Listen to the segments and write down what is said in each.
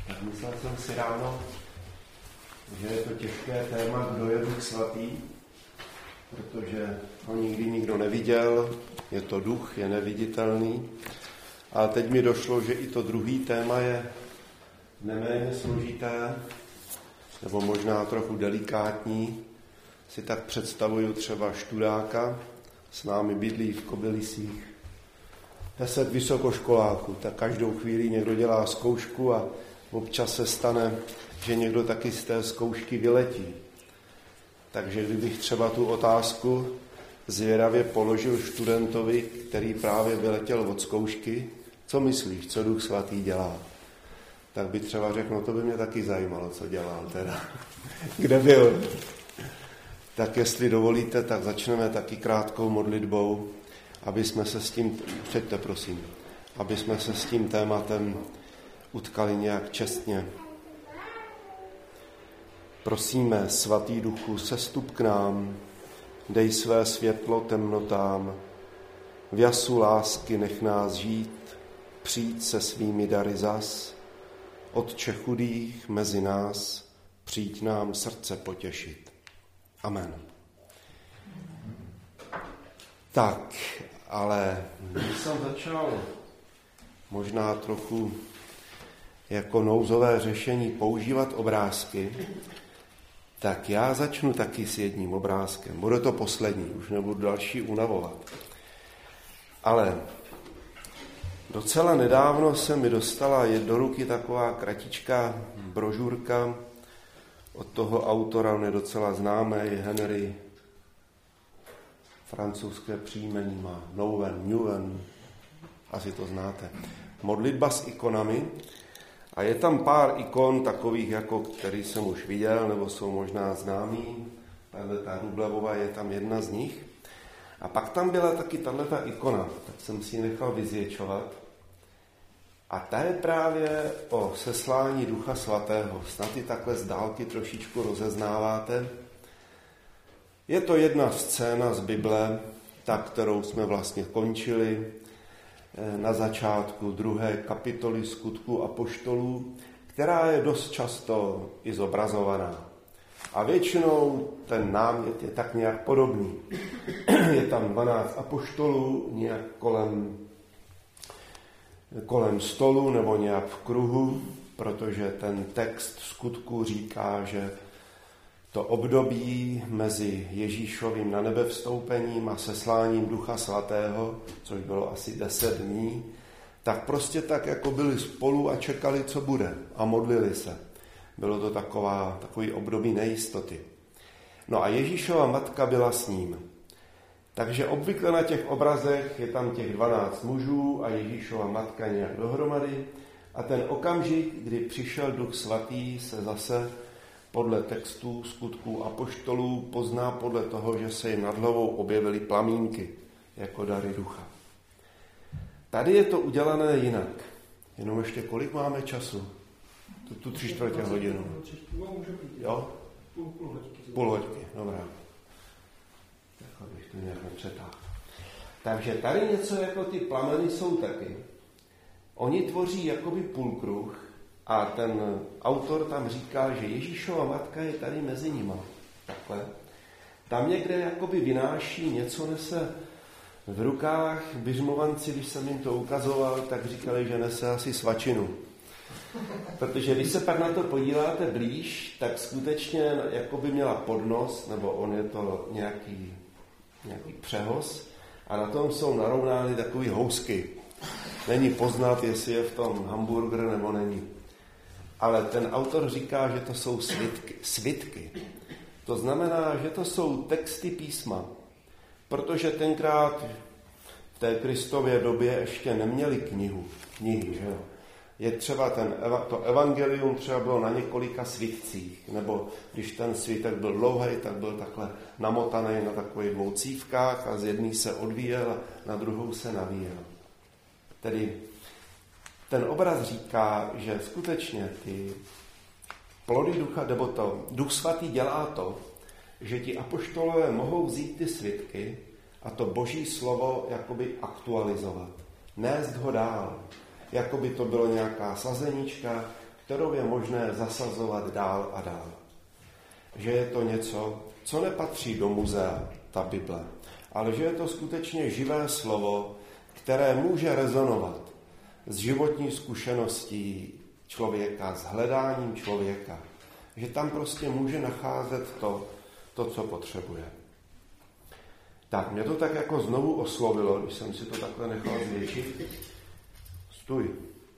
Tak myslel jsem si ráno, že je to těžké téma, kdo je Duch Svatý, protože ho nikdy nikdo neviděl, je to duch, je neviditelný. Ale teď mi došlo, že i to druhý téma je neméně složité, nebo možná trochu delikátní. Si tak představuju třeba študáka, s námi bydlí v Kobylisích 10 vysokoškoláků, tak každou chvíli někdo dělá zkoušku a občas se stane, že někdo taky z té zkoušky vyletí. Takže kdybych třeba tu otázku zvědavě položil studentovi, který právě vyletěl od zkoušky, co myslíš, co Duch Svatý dělá? Tak by třeba řekl, no to by mě taky zajímalo, co dělal teda. Kde byl? Tak jestli dovolíte, tak začneme taky krátkou modlitbou, aby jsme se s tím, přijďte prosím, aby jsme se s tím tématem utkali nějak čestně. Prosíme, Svatý Duchu, sestup k nám, dej své světlo temnotám, v jasu lásky nech nás žít, přijď se svými dary zas, Otče chudých mezi nás, přijď nám srdce potěšit. Amen. Tak, ale když jsem začal možná trochu jako nouzové řešení používat obrázky, tak já začnu taky s jedním obrázkem. Bude to poslední, už nebudu další unavovat. Ale docela nedávno se mi dostala do ruky taková kratičká brožurka od toho autora, on je docela známý, Henry, francouzské příjmení má, Nouwen, asi to znáte. Modlitba s ikonami. A je tam pár ikon takových, jako který jsem už viděl, nebo jsou možná známý. Ta Rublevová je tam jedna z nich. A pak tam byla taky tato ikona, tak jsem si ji nechal vyzvětšovat. A ta je právě o seslání Ducha Svatého. Snad i takhle z dálky trošičku rozeznáváte. Je to jedna scéna z Bible, ta, kterou jsme vlastně končili na začátku 2. kapitoly Skutků apoštolů, která je dost často i zobrazovaná. A většinou ten námět je tak nějak podobný. Je tam 12 apoštolů, nějak kolem stolu nebo nějak v kruhu, protože ten text Skutků říká, že to období mezi Ježíšovým na nebe vstoupením a sesláním Ducha Svatého, což bylo asi 10 dní, tak prostě tak, jako byli spolu a čekali, co bude, a modlili se. Bylo to takový období nejistoty. No a Ježíšova matka byla s ním. Takže obvykle na těch obrazech je tam těch 12 mužů a Ježíšova matka nějak dohromady a ten okamžik, kdy přišel Duch Svatý, se zase podle textů Skutků apoštolů pozná podle toho, že se jim nad hlavou objevily plamínky jako dary ducha. Tady je to udělané jinak. Jenom ještě kolik máme času? Tu 3/4 hodinu. Jo? Půl hoďky, dobrá. Tak abych to nějak nepřetáhl. Takže tady něco jako ty plameny jsou taky. Oni tvoří jakoby půlkruh, a ten autor tam říká, že Ježíšova matka je tady mezi nima. Takhle. Tam někde jakoby vynáší, něco nese v rukách. Biřmovanci, když jsem jim to ukazoval, tak říkali, že nese asi svačinu. Protože když se pak na to podíváte blíž, tak skutečně jakoby měla podnos, nebo on je to nějaký přehoz, a na tom jsou narovnány takový housky. Není poznat, jestli je v tom hamburger nebo není. Ale ten autor říká, že to jsou svitky. To znamená, že to jsou texty písma. Protože tenkrát v té Kristově době ještě neměli knihy, že jo. Je třeba to evangelium třeba bylo na několika svitcích, nebo když ten svitek byl dlouhý, tak byl takhle namotaný na takových 2 cívkách a z jedné se odvíjel a na druhou se navíjel. Tedy ten obraz říká, že skutečně ty plody ducha, nebo to Duch Svatý dělá to, že ti apoštolové mohou vzít ty svitky a to Boží slovo jakoby aktualizovat, nést ho dál. Jakoby to bylo nějaká sazenička, kterou je možné zasazovat dál a dál. Že je to něco, co nepatří do muzea, ta Bible, ale že je to skutečně živé slovo, které může rezonovat s životní zkušeností člověka, s hledáním člověka. Že tam prostě může nacházet to, co potřebuje. Tak, mě to tak jako znovu oslovilo, když jsem si to takhle nechal zvětšit. Stůj.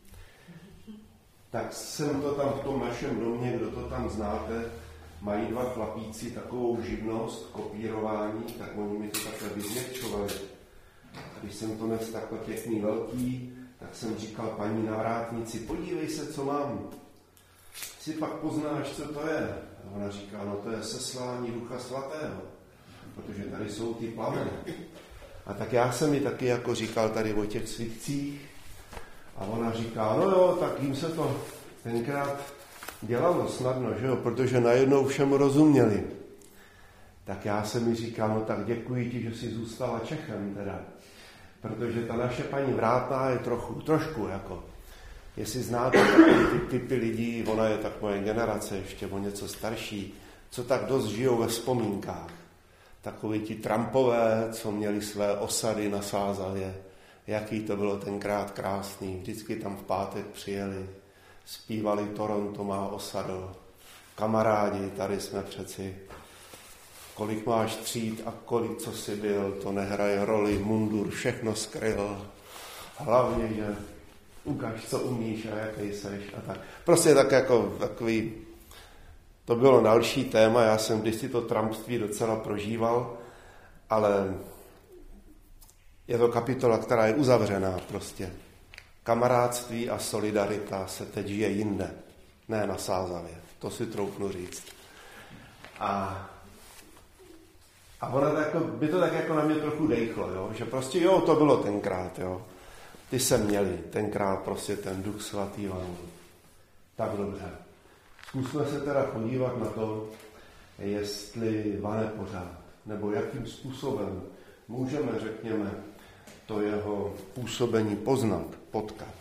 Tak jsem to tam v tom našem domě, kdo to tam znáte, mají 2 chlapíci takovou živnost, kopírování, tak oni mi to takhle vyzměkčovali. Když jsem to nes takhle pěkný velký, tak jsem říkal paní navrátnici, podívej se, co mám. Si pak poznáš, co to je. A ona říká, no to je seslání Ducha Svatého, protože tady jsou ty plameny. A tak já jsem mi taky jako říkal tady o těch svitcích a ona říká, no jo, tak jim se to tenkrát dělalo snadno, že jo, protože najednou všemu rozuměli. Tak já jsem mi říkal, no tak děkuji ti, že jsi zůstala Čechem teda, protože ta naše paní Vrátná je trošku jako, jestli znáte ty typy lidí, ona je tak moje generace ještě o něco starší, co tak dost žijou ve vzpomínkách. Takoví ti Trumpové, co měli své osady na Sázavě, jaký to bylo tenkrát krásný. Vždycky tam v pátek přijeli, zpívali Toronto má osadu. Kamarádi, tady jsme přeci. Kolik máš tříd a kolik co jsi byl, to nehraje roli, mundur, všechno skryl. Hlavně, že ukaž, co umíš a jaký seš a tak. Prostě tak jako takový, to bylo další téma, já jsem kdysi to trumpství docela prožíval, ale je to kapitola, která je uzavřená prostě. Kamarádství a solidarita se teď žije jinde, ne na Sázavě, to si troufnu říct. A ona by to tak jako na mě trochu dejchlo, jo? Že prostě jo, to bylo tenkrát, jo. Ty se měli, tenkrát prostě ten Duch Svatý vám. Tak dobře. Zkusme se teda podívat na to, jestli vane pořád, nebo jakým způsobem můžeme, řekněme, to jeho působení poznat, potkat.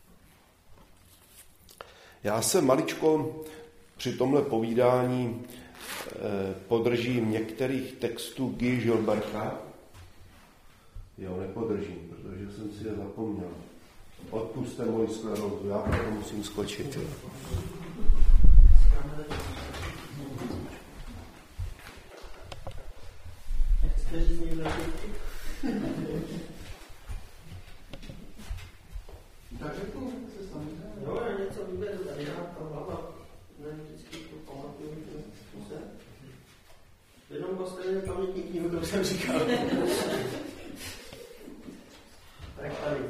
Já se maličko při tomhle povídání podržím některých textů Guy Gilberta. Jo, nepodržím, protože jsem si je zapomněl. Odpusťte moji sklerózu, já proto musím skočit. Jo. Tak řeknu se samozřejmě. Jo, já něco vyberu tady, já ta hlava, ne vždycky to pamatuju, že se. Jenom postavíme pamětní knihu, to jsem říkal. Tak tady.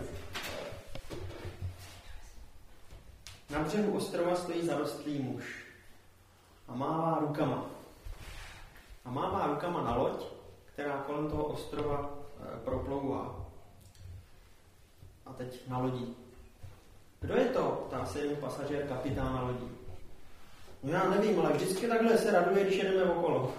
Na břehu ostrova stojí zarostlý muž a mává rukama. A mává rukama na loď, která kolem toho ostrova proplouvá. A teď na lodi. Kdo je to? Ptá se jeden pasažér kapitána lodí. No já nevím, ale vždycky takhle se raduje, když jedeme okolo.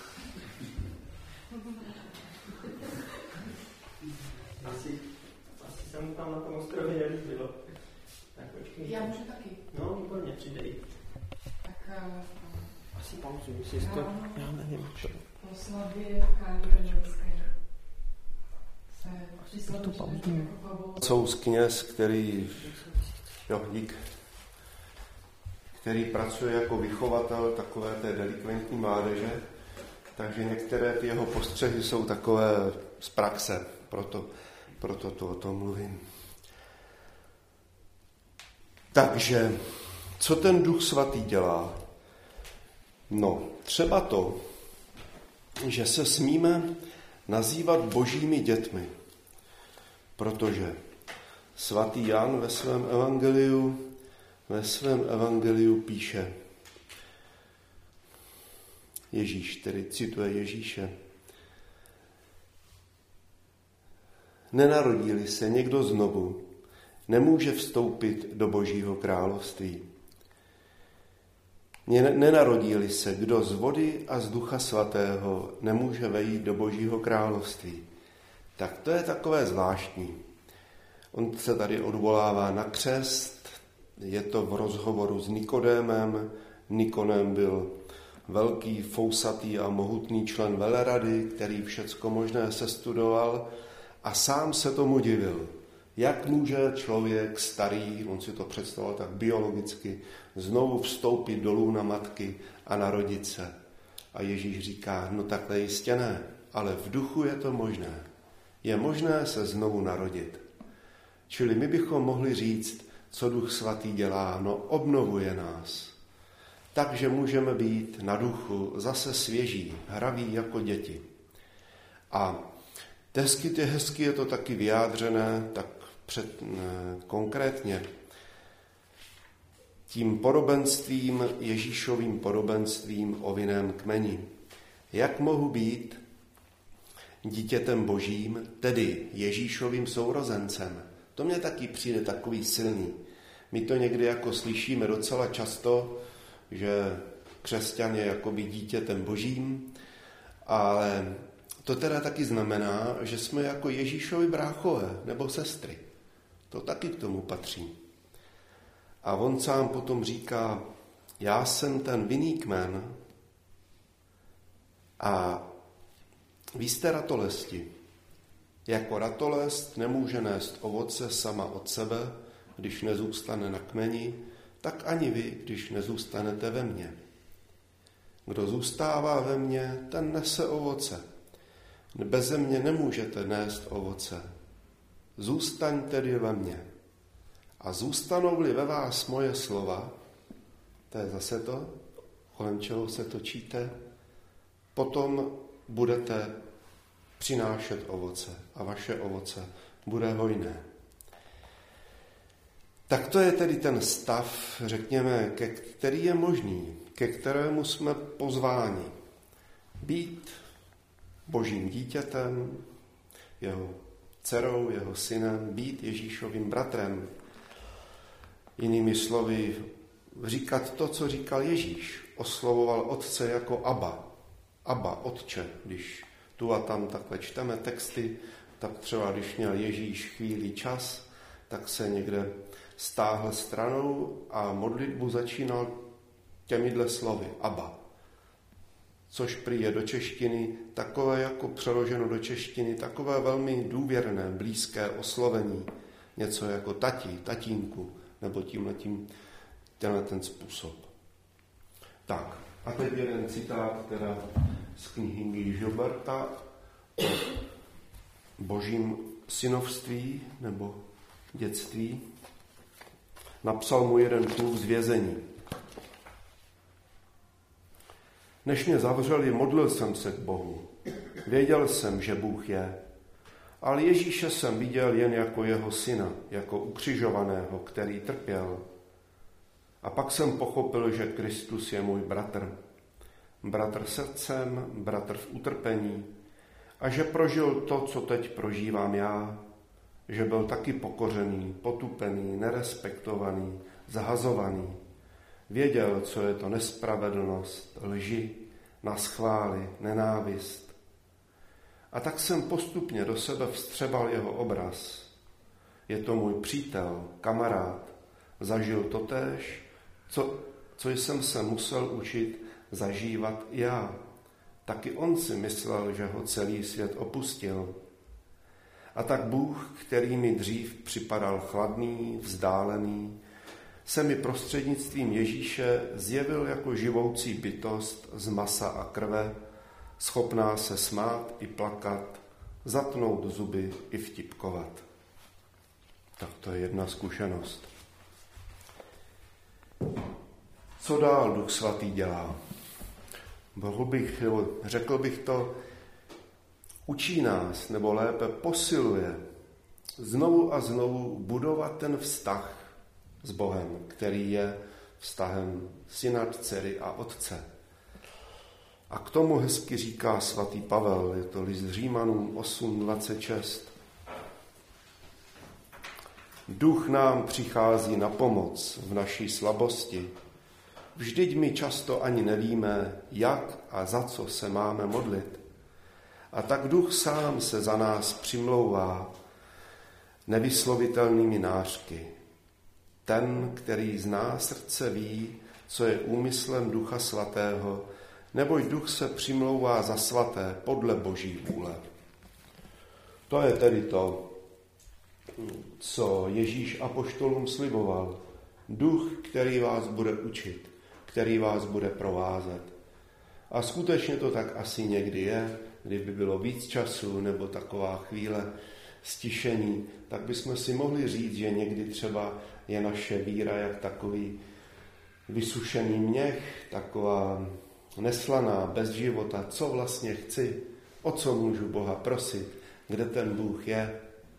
Asi se mu tam na tom ostrově nelíbilo. Tak počkej. Já můžu taky. No, výborně, přidej. Tak asi pauzu, jestli to... Já nevím. Po slavě Káni Brněnské se přišel Soud kněz, který pracuje jako vychovatel takové té delikventní mládeže, takže některé ty jeho postřehy jsou takové z praxe, proto to o tom mluvím. Takže, co ten Duch Svatý dělá? No, třeba to, že se smíme nazývat božími dětmi, protože svatý Jan ve svém evangeliu píše, Ježíš, tedy cituje Ježíše, nenarodí-li se někdo znovu, nemůže vstoupit do Božího království. Nenarodí-li se kdo z vody a z Ducha Svatého, nemůže vejít do Božího království. Tak to je takové zvláštní. On se tady odvolává na křest, je to v rozhovoru s Nikodémem. Nikodém byl velký, fousatý a mohutný člen velerady, který všecko možné sestudoval a sám se tomu divil. Jak může člověk starý, on si to představoval tak biologicky, znovu vstoupit do lůna matky a narodit se? A Ježíš říká, no takhle jistě ne, ale v duchu je to možné. Je možné se znovu narodit. Čili my bychom mohli říct, co Duch Svatý dělá, no obnovuje nás. Takže můžeme být na duchu zase svěží, hraví jako děti. A hezky je to taky vyjádřené tak konkrétně tím podobenstvím, Ježíšovým podobenstvím o vinném kmeni. Jak mohu být dítětem Božím, tedy Ježíšovým sourozencem? To mně taky přijde takový silný. My to někdy jako slyšíme docela často, že křesťan je jakoby dítětem Božím, ale to teda taky znamená, že jsme jako Ježíšovi bráchové nebo sestry. To taky k tomu patří. A on sám potom říká, já jsem ten vinný kmen a vy jste ratolesti. Jako ratolest nemůže nést ovoce sama od sebe, když nezůstane na kmeni, tak ani vy, když nezůstanete ve mně. Kdo zůstává ve mně, ten nese ovoce. Beze mě nemůžete nést ovoce. Zůstaň tedy ve mně. A zůstanou-li ve vás moje slova, to je zase to, kolem čeho se točíte, potom budete přinášet ovoce a vaše ovoce bude hojné. Tak to je tedy ten stav, řekněme, který je možný, ke kterému jsme pozváni. Být Božím dítětem, jeho dcerou, jeho synem, být Ježíšovým bratrem. Jinými slovy, říkat to, co říkal Ježíš. Oslovoval otce jako Abba. Abba, otče. Když tu a tam takhle čteme texty, tak třeba když měl Ježíš chvíli čas, tak se někde stáhl stranou a modlitbu začínal těmihle slovy. Abba. Což prý je do češtiny takové, jako přeloženo do češtiny, takové velmi důvěrné, blízké oslovení. Něco jako tati, tatínku, nebo tenhle ten způsob. Tak, a teď jeden citát teda z knihy Gilberta o božím synovství nebo dětství. Napsal mu jeden kluk z vězení. Než mě zavřeli, modlil jsem se k Bohu. Věděl jsem, že Bůh je. Ale Ježíše jsem viděl jen jako jeho syna, jako ukřižovaného, který trpěl. A pak jsem pochopil, že Kristus je můj bratr. Bratr srdcem, bratr v utrpení. A že prožil to, co teď prožívám já. Že byl taky pokořený, potupený, nerespektovaný, zahazovaný. Věděl, co je to nespravedlnost, lži, naschvály, nenávist. A tak jsem postupně do sebe vstřebal jeho obraz. Je to můj přítel, kamarád. Zažil totéž, co jsem se musel učit zažívat i já. Taky on si myslel, že ho celý svět opustil. A tak Bůh, který mi dřív připadal chladný, vzdálený, se mi prostřednictvím Ježíše zjevil jako živoucí bytost z masa a krve, schopná se smát i plakat, zatnout zuby i vtipkovat. Tak to je jedna zkušenost. Co dál Duch Svatý dělá? Řekl bych to, učí nás, nebo lépe posiluje znovu a znovu budovat ten vztah s Bohem, který je vztahem syna, dcery a otce. A k tomu hezky říká svatý Pavel, je to list Římanům 8:26. Duch nám přichází na pomoc v naší slabosti. Vždyť my často ani nevíme, jak a za co se máme modlit. A tak Duch sám se za nás přimlouvá nevyslovitelnými nářky. ten, který zná srdce, ví, co je úmyslem Ducha Svatého, neboť Duch se přimlouvá za svaté podle Boží vůle. To je tedy to, co Ježíš apoštolům sliboval. Duch, který vás bude učit, který vás bude provázet. A skutečně to tak asi někdy je, kdyby bylo víc času nebo taková chvíle stišení, tak bychom si mohli říct, že někdy třeba je naše víra jak takový vysušený měch, taková neslaná, bez života. Co vlastně chci? O co můžu Boha prosit? Kde ten Bůh je?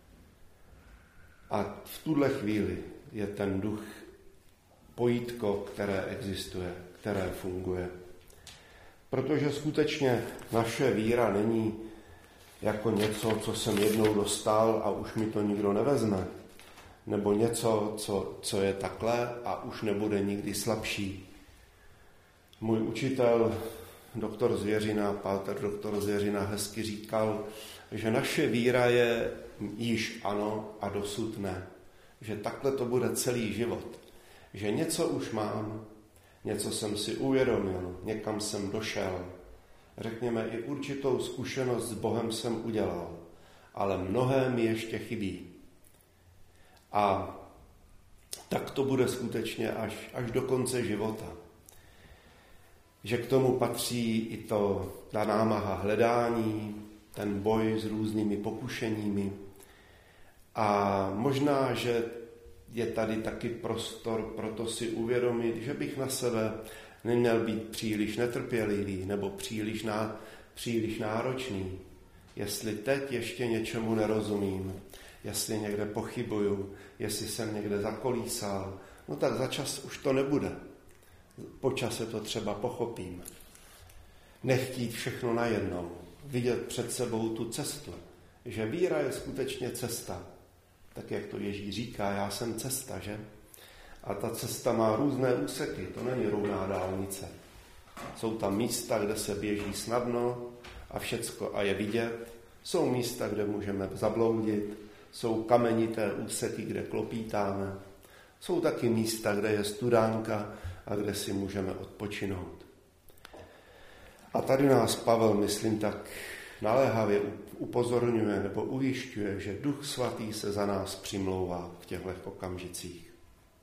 A v tuhle chvíli je ten duch pojítko, které existuje, které funguje. Protože skutečně naše víra není jako něco, co jsem jednou dostal a už mi to nikdo nevezme. Nebo něco, co je takhle a už nebude nikdy slabší. Můj učitel, doktor Zvěřina, páter doktor Zvěřina hezky říkal, že naše víra je již ano a dosud ne. Že takhle to bude celý život. Že něco už mám, něco jsem si uvědomil, někam jsem došel. Řekněme, i určitou zkušenost s Bohem jsem udělal, ale mnohé mi ještě chybí. A tak to bude skutečně až do konce života. Že k tomu patří i ta námaha hledání, ten boj s různými pokušeními. A možná, že je tady taky prostor pro to si uvědomit, že bych na sebe neměl být příliš netrpělivý nebo příliš náročný. Jestli teď ještě něčemu nerozumím, jestli někde pochybuju, jestli jsem někde zakolísal, no tak za čas už to nebude. Po čase to třeba pochopím. Nechtít všechno najednou, vidět před sebou tu cestu, že víra je skutečně cesta. Tak jak to Ježíš říká, já jsem cesta, že? A ta cesta má různé úseky, to není rovná dálnice. Jsou tam místa, kde se běží snadno a všecko a je vidět. Jsou místa, kde můžeme zabloudit, jsou kamenité úseky, kde klopítáme. Jsou taky místa, kde je studánka a kde si můžeme odpočinout. A tady nás Pavel, myslím, tak naléhavě upozorňuje nebo ujišťuje, že Duch Svatý se za nás přimlouvá v těchto okamžicích.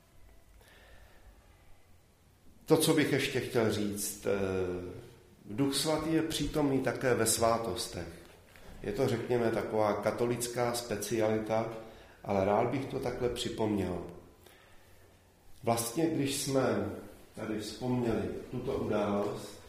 To, co bych ještě chtěl říct, Duch Svatý je přítomný také ve svátostech. Je to, řekněme, taková katolická specialita, ale rád bych to takhle připomněl. Vlastně, když jsme tady vzpomněli tuto událost,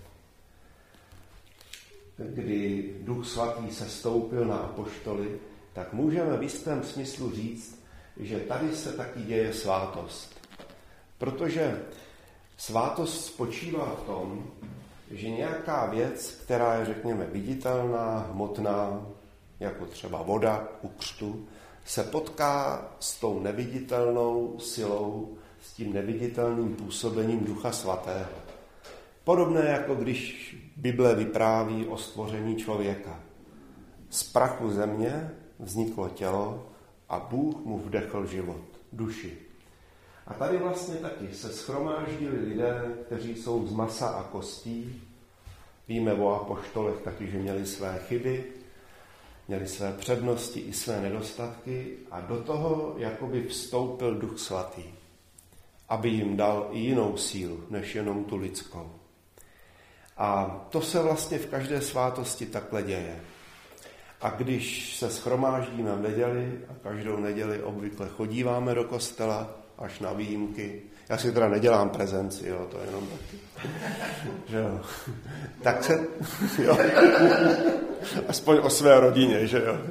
kdy Duch Svatý sestoupil na apoštoly, tak můžeme v jistém smyslu říct, že tady se taky děje svátost. Protože svátost spočívá v tom, že nějaká věc, která je, řekněme, viditelná, hmotná, jako třeba voda u křtu, se potká s tou neviditelnou silou, s tím neviditelným působením Ducha Svatého. Podobné jako když Bible vypráví o stvoření člověka. Z prachu země vzniklo tělo a Bůh mu vdechl život, duši. A tady vlastně taky se shromáždili lidé, kteří jsou z masa a kostí. Víme o apoštolech taky, že měli své chyby, měli své přednosti i své nedostatky a do toho jakoby vstoupil Duch Svatý, aby jim dal i jinou sílu, než jenom tu lidskou. A to se vlastně v každé svátosti takhle děje. A když se shromáždíme v neděli, a každou neděli obvykle chodíváme do kostela, až na výjimky. Já si teda nedělám prezenci, jo, to je jenom taky. Že jo. Tak se, jo. Aspoň o své rodině, že jo.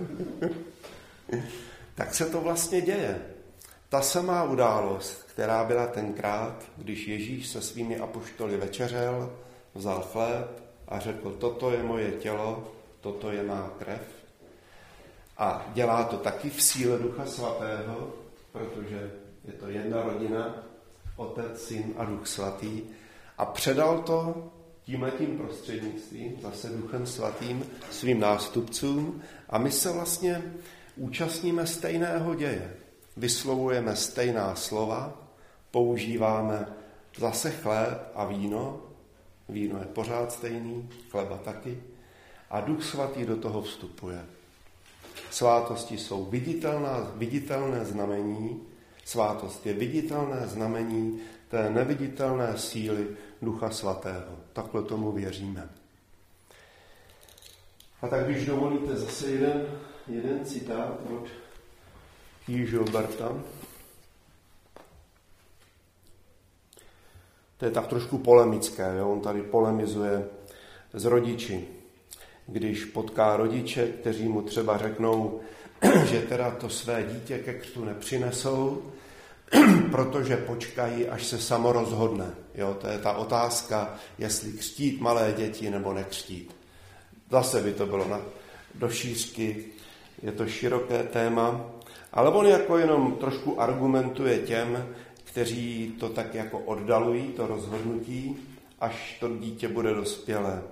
Tak se to vlastně děje. Ta samá událost, která byla tenkrát, když Ježíš se svými apoštoly večeřel, vzal chléb a řekl, toto je moje tělo, toto je má krev. A dělá to taky v síle Ducha Svatého, protože je to jedna rodina, Otec, Syn a Duch Svatý. A předal to tímhletím prostřednictvím, zase Duchem Svatým, svým nástupcům. A my se vlastně účastníme stejného děje. Vyslovujeme stejná slova, používáme zase chléb a víno. Víno je pořád stejný, chleba taky. A Duch Svatý do toho vstupuje. Svátosti jsou viditelné znamení. Svátost je viditelné znamení té neviditelné síly Ducha Svatého. Takhle tomu věříme. A tak když dovolíte zase jeden citát od Gilberta. To je tak trošku polemické, jo? On tady polemizuje s rodiči. Když potká rodiče, kteří mu třeba řeknou, že teda to své dítě ke křtu nepřinesou, protože počkají, až se samo rozhodne. Jo? To je ta otázka, jestli křtít malé děti nebo nekřtít. Zase by to bylo do šířky, je to široké téma, ale on jako jenom trošku argumentuje těm, kteří to tak jako oddalují, to rozhodnutí, až to dítě bude dospělé.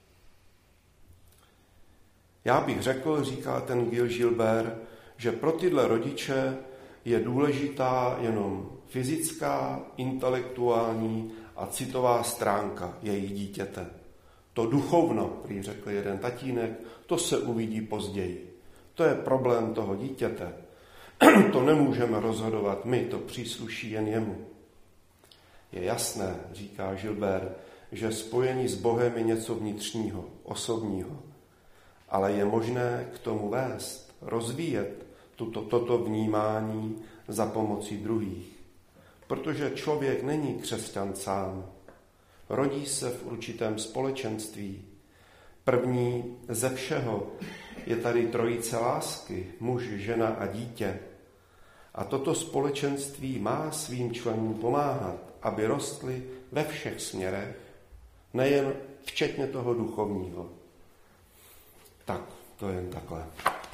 Já bych řekl, říká ten Gilbert, že pro tyhle rodiče je důležitá jenom fyzická, intelektuální a citová stránka jejich dítěte. To duchovno, prý řekl jeden tatínek, to se uvidí později. To je problém toho dítěte. To nemůžeme rozhodovat my, to přísluší jen jemu. Je jasné, říká Gilbert, že spojení s Bohem je něco vnitřního, osobního. Ale je možné k tomu vést, rozvíjet toto vnímání za pomocí druhých. Protože člověk není křesťan sám. Rodí se v určitém společenství. První ze všeho je tady trojice lásky, muž, žena a dítě. A toto společenství má svým členům pomáhat, aby rostly ve všech směrech, nejen včetně toho duchovního. Tak, to jen takhle.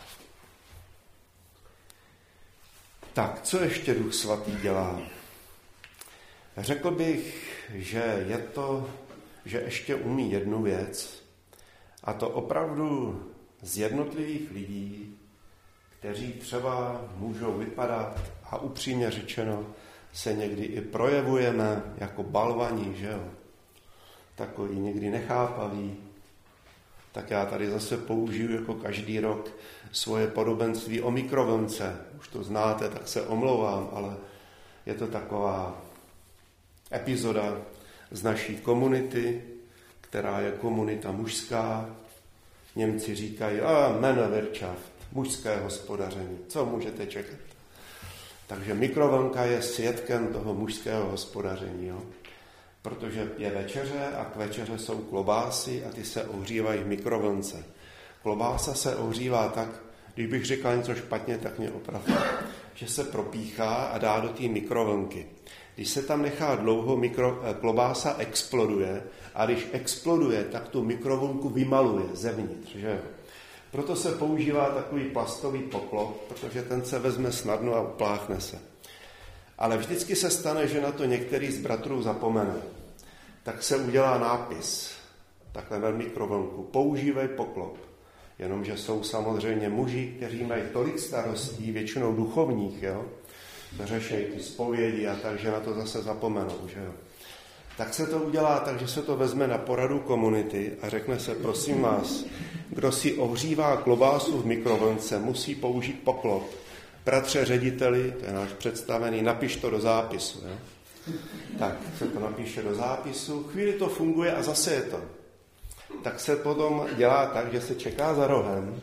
Tak, co ještě Duch Svatý dělá? Řekl bych, že že ještě umí jednu věc, a to opravdu z jednotlivých lidí, kteří třeba můžou vypadat, a upřímně řečeno, se někdy i projevujeme jako balvani, že jo? Takový někdy nechápaví. Tak já tady zase použiju jako každý rok svoje podobenství o mikrovlnce. Už to znáte, tak se omlouvám, ale je to taková epizoda z naší komunity, která je komunita mužská. Němci říkají, Männerwirtschaft, mužské hospodaření. Co můžete čekat? Takže mikrovlnka je svědkem toho mužského hospodaření, jo? Protože je večeře a k večeře jsou klobásy a ty se ohřívají v mikrovlnce. Klobása se ohřívá tak, když bych řekl něco špatně, tak mě opravdu, že se propíchá a dá do té mikrovlnky. Když se tam nechá dlouho, klobása exploduje a když exploduje, tak tu mikrovlnku vymaluje zevnitř. Že? Proto se používá takový plastový poklop, protože ten se vezme snadno a upláchne se. Ale vždycky se stane, že na to některý z bratrů zapomene. Tak se udělá nápis, takhle ve mikrovlnku, používej poklop. Jenomže jsou samozřejmě muži, kteří mají tolik starostí, většinou duchovních, jo? Řešejí ty zpovědi a takže na to zase zapomenou, že jo. Tak se to udělá tak, že se to vezme na poradu komunity a řekne se, prosím vás, kdo si ohřívá klobásu v mikrovlnce, musí použít poklop. Bratře řediteli, to je náš představený, napiš to do zápisu. Jo? Tak se to napíše do zápisu, chvíli to funguje a zase je to. Tak se potom dělá tak, že se čeká za rohem,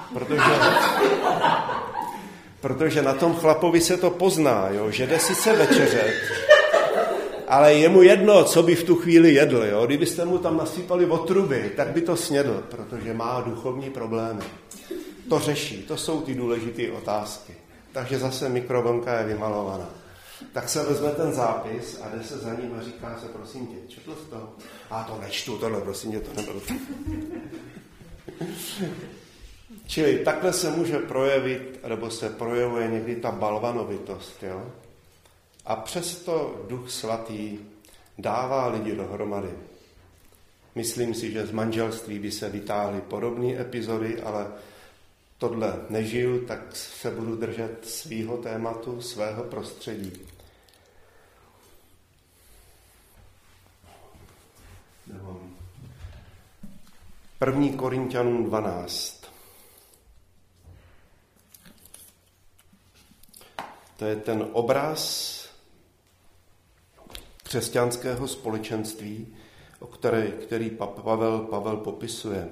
protože na tom chlapovi se to pozná, jo? Že jde sice večeřet, ale je mu jedno, co by v tu chvíli jedl. Jo? Kdybyste mu tam nasypali otruby, tak by to snědl, protože má duchovní problémy. To řeší, to jsou ty důležité otázky. Takže zase mikrovlnka je vymalovaná. Tak se vezme ten zápis a jde se za ním a říká se, prosím tě, četl jsi to? A to nečtu, tohle, prosím tě, to nebylo. Čili takhle se může projevit, nebo se projevuje někdy ta balvanovitost, jo? A přesto Duch Svatý dává lidi dohromady. Myslím si, že z manželství by se vytáhly podobné epizody, ale tohle nežiju, tak se budu držet svýho tématu, svého prostředí. 1. Korinťanům 12. To je ten obraz křesťanského společenství, který Pavel popisuje.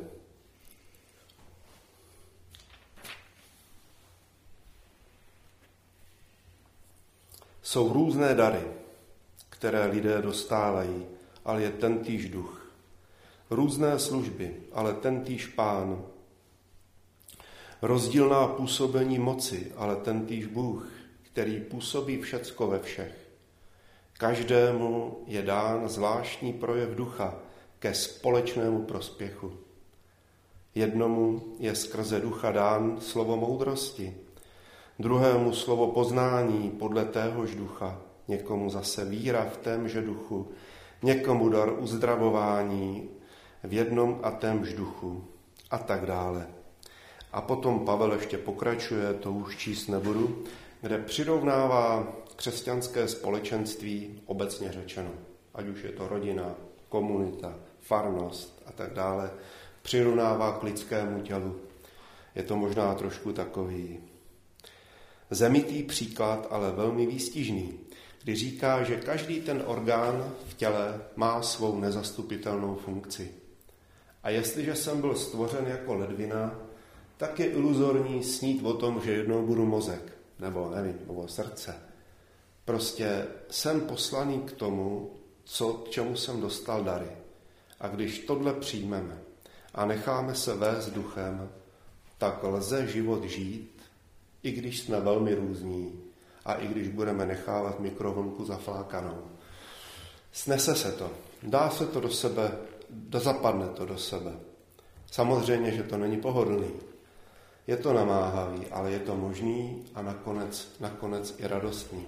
Jsou různé dary, které lidé dostávají, ale je tentýž duch. Různé služby, ale tentýž Pán. Rozdílná působení moci, ale tentýž Bůh, který působí všecko ve všech. Každému je dán zvláštní projev ducha ke společnému prospěchu. Jednomu je skrze ducha dán slovo moudrosti, druhému slovo poznání podle téhož ducha, někomu zase víra v témže duchu, někomu dar uzdravování v jednom a témž duchu a tak dále. A potom Pavel ještě pokračuje, to už číst nebudu, kde přirovnává křesťanské společenství obecně řečeno, ať už je to rodina, komunita, farnost a tak dále, přirovnává k lidskému tělu. Je to možná trošku takový zemitý příklad, ale velmi výstižný, kdy říká, že každý ten orgán v těle má svou nezastupitelnou funkci. A jestliže jsem byl stvořen jako ledvina, tak je iluzorní snít o tom, že jednou budu mozek, nebo srdce. Prostě jsem poslaný k tomu, k čemu jsem dostal dary. A když tohle přijmeme a necháme se vést duchem, tak lze život žít, i když jsme velmi různí a i když budeme nechávat mikrovlnku zaflákanou. Snese se to, dá se to do sebe, zapadne to do sebe. Samozřejmě, že to není pohodlný. Je to namáhavý, ale je to možný a nakonec i radostný.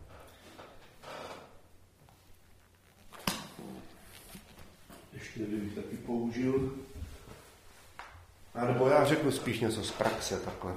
Ještě bych taky použil. A nebo já řeknu spíš něco z praxe takhle.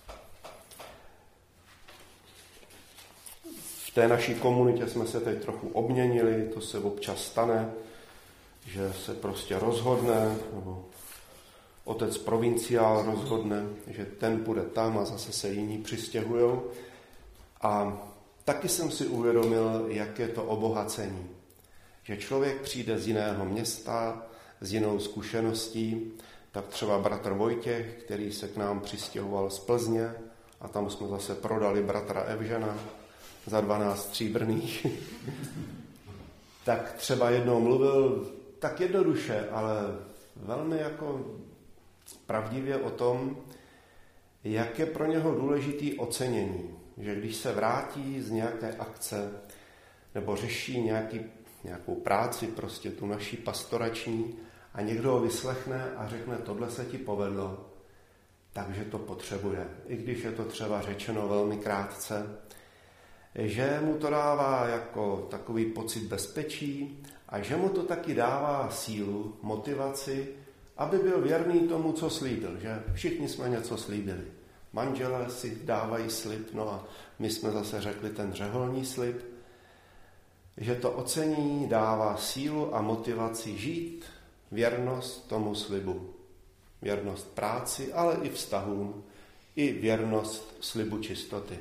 V té naší komunitě jsme se teď trochu obměnili, to se občas stane, že se prostě rozhodne, nebo otec provinciál rozhodne, že ten půjde tam a zase se jiní přistěhujou. A taky jsem si uvědomil, jak je to obohacení. Že člověk přijde z jiného města, s jinou zkušeností, tak třeba bratr Vojtěch, který se k nám přistěhoval z Plzně a tam jsme zase prodali bratra Evžena za 12 stříbrných. Tak třeba jednou mluvil tak jednoduše, ale velmi jako pravdivě o tom, jak je pro něho důležitý ocenění. Že když se vrátí z nějaké akce nebo řeší nějakou práci, prostě tu naší pastorační, a někdo ho vyslechne a řekne, tohle se ti povedlo, takže to potřebuje. I když je to třeba řečeno velmi krátce, že mu to dává jako takový pocit bezpečí a že mu to taky dává sílu, motivaci, aby byl věrný tomu, co slíbil. Že všichni jsme něco slíbili. Manželé si dávají slib, no a my jsme zase řekli ten řeholní slib, že to ocení dává sílu a motivaci žít věrnost tomu slibu. Věrnost práci, ale i vztahům, i věrnost slibu čistoty.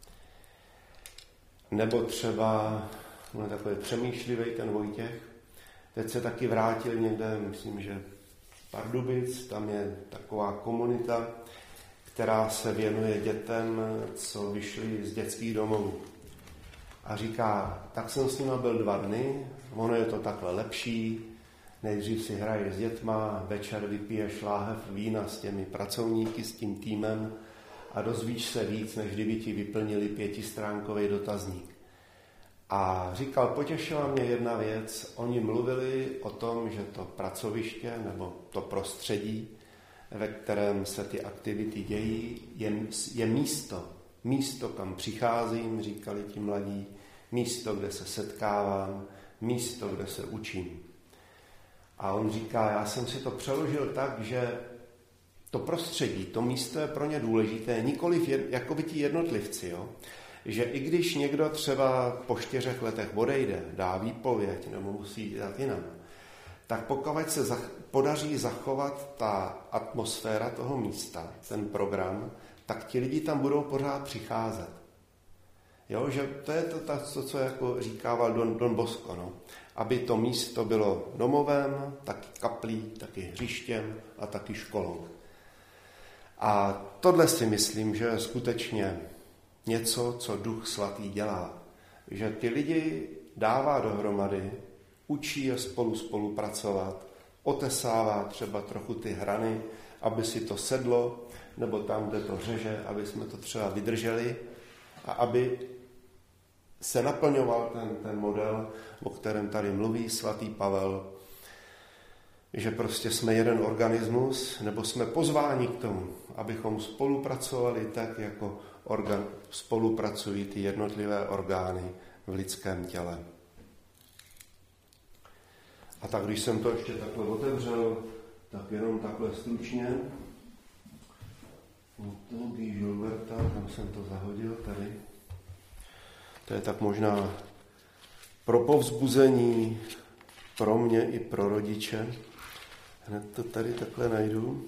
Nebo třeba, on je takový přemýšlivý ten Vojtěch, teď se taky vrátil někde, myslím, že Pardubic, tam je taková komunita, která se věnuje dětem, co vyšli z dětských domovů. A říká, tak jsem s nimi byl 2 dny, ono je to takhle lepší, nejdřív si hraješ s dětma, večer vypiješ láhev vína s těmi pracovníky, s tím týmem a dozvíš se víc, než kdyby ti vyplnili 5stránkový dotazník. A říkal, potěšila mě jedna věc, oni mluvili o tom, že to pracoviště nebo to prostředí, ve kterém se ty aktivity dějí, je místo, kam přicházím, říkali ti mladí, místo, kde se setkávám, místo, kde se učím. A on říká, já jsem si to přeložil tak, že to prostředí, to místo je pro ně důležité, nikoliv jako by ti jednotlivci, jo? Že i když někdo třeba po 4 letech odejde, dá výpověď nebo musí jít jinam, tak pokud se podaří zachovat ta atmosféra toho místa, ten program, tak ti lidi tam budou pořád přicházet. Jo, že to je to, co jako říkával Don Bosco, no. Aby to místo bylo domovem, taky kaplí, taky hřištěm a taky školou. A tohle si myslím, že je skutečně něco, co Duch Svatý dělá. Že ty lidi dává dohromady, učí je spolupracovat, otesává třeba trochu ty hrany, aby si to sedlo, nebo tam, kde to řeže, aby jsme to třeba vydrželi a aby se naplňoval ten model, o kterém tady mluví svatý Pavel, že prostě jsme jeden organismus, nebo jsme pozváni k tomu, abychom spolupracovali tak, jako spolupracují ty jednotlivé orgány v lidském těle. A tak, když jsem to ještě takhle otevřel, tak jenom takhle stručně. Od toho Guy Gilberta, tam jsem to zahodil tady. To je tak možná pro povzbuzení pro mě i pro rodiče. Hned to tady takhle najdu.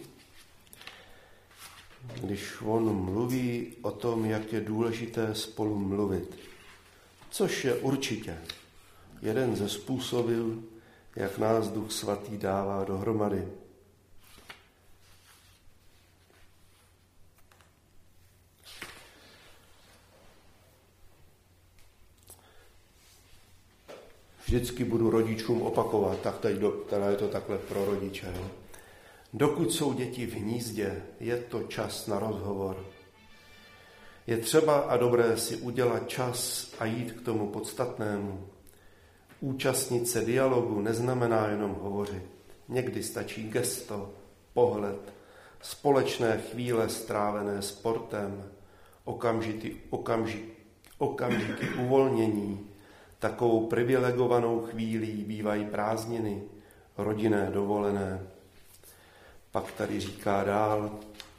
Když on mluví o tom, jak je důležité spolu mluvit. Což je určitě jeden ze způsobů, jak nás Duch Svatý dává dohromady. Vždycky budu rodičům opakovat, tak teď teda je to takhle pro rodiče. Jo? Dokud jsou děti v hnízdě, je to čas na rozhovor. Je třeba a dobré si udělat čas a jít k tomu podstatnému. Účastnit se dialogu neznamená jenom hovořit. Někdy stačí gesto, pohled, společné chvíle strávené sportem, okamžiky uvolnění. Takovou privilegovanou chvílí bývají prázdniny, rodinné dovolené. Pak tady říká dál.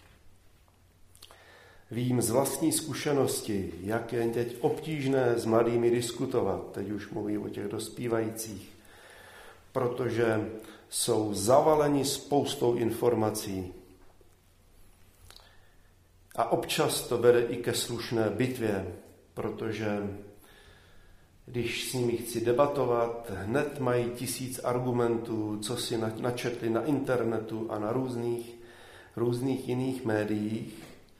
Vím z vlastní zkušenosti, jak je teď obtížné s mladými diskutovat, teď už mluvím o těch dospívajících, protože jsou zavaleni spoustou informací. A občas to vede i ke slušné bitvě, protože když s nimi chci debatovat, hned mají 1000 argumentů, co si načetli na internetu a na různých jiných médiích.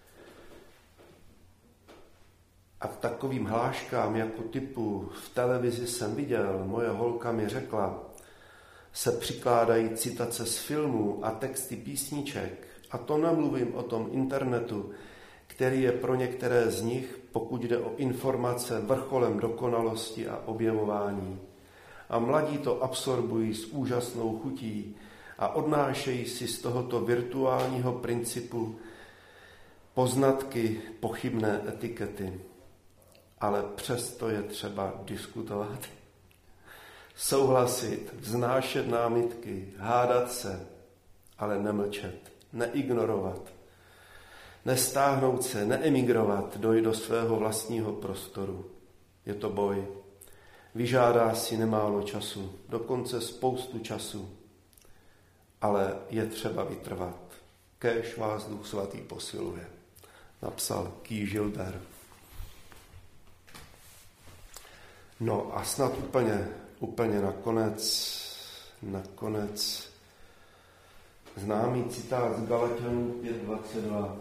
A k takovým hláškám jako typu v televizi jsem viděl, moje holka mi řekla, se přikládají citace z filmů a texty písniček. A to nemluvím o tom internetu, který je pro některé z nich, pokud jde o informace, vrcholem dokonalosti a objevování. A mladí to absorbují s úžasnou chutí a odnášejí si z tohoto virtuálního principu poznatky pochybné etikety. Ale přesto je třeba diskutovat, souhlasit, vznášet námitky, hádat se, ale nemlčet, neignorovat, nestáhnout se, neemigrovat, dojít do svého vlastního prostoru. Je to boj. Vyžádá si nemálo času, dokonce spoustu času, ale je třeba vytrvat. Kéž vás Duch Svatý posiluje. Napsal Guy Gilbert. No a snad úplně nakonec známý citát z Galaťanů 5:22.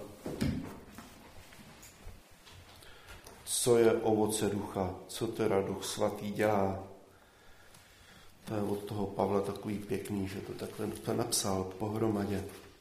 Co je ovoce ducha? Co teda Duch Svatý dělá? To je od toho Pavla takový pěkný, že to takhle to napsal pohromadě.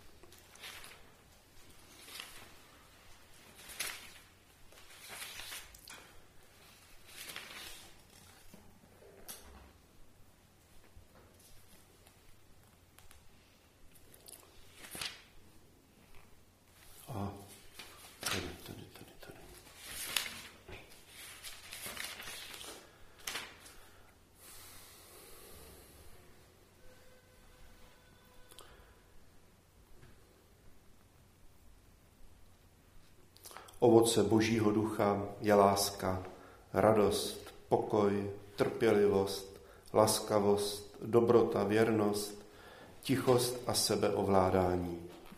Ovoce Božího ducha je láska, radost, pokoj, trpělivost, laskavost, dobrota, věrnost, tichost a sebeovládání.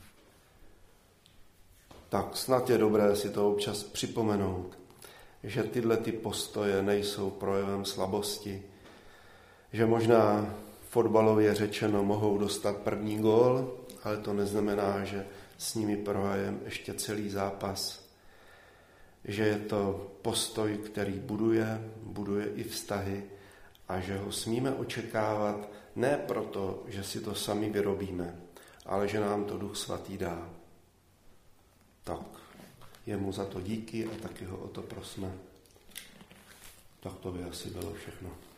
Tak snad je dobré si to občas připomenout, že tyhle ty postoje nejsou projevem slabosti, že možná fotbalově řečeno mohou dostat první gól, ale to neznamená, že s nimi prohrajeme ještě celý zápas. Že je to postoj, který buduje i vztahy a že ho smíme očekávat ne proto, že si to sami vyrobíme, ale že nám to Duch Svatý dá. Tak, jemu za to díky a taky ho o to prosme. Tak to by asi bylo všechno.